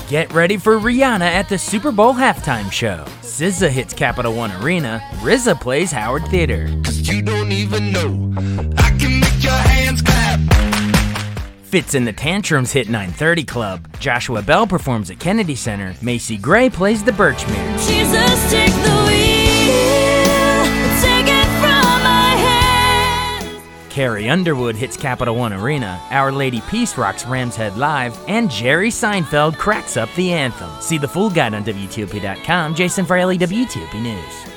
Get ready for Rihanna at the Super Bowl halftime show. SZA hits Capital One Arena. RZA plays Howard Theater. Cause you don't even know I can make your hands clap. Fitz and the Tantrums hit 930 Club. Joshua Bell performs at Kennedy Center. Macy Gray plays the Birchmere. Jesus, take the wheel, take it from my hands. Carrie Underwood hits Capital One Arena. Our Lady Peace rocks Ram's Head Live. And Jerry Seinfeld cracks up the anthem. See the full guide on WTOP.com. Jason Fraley, WTOP News.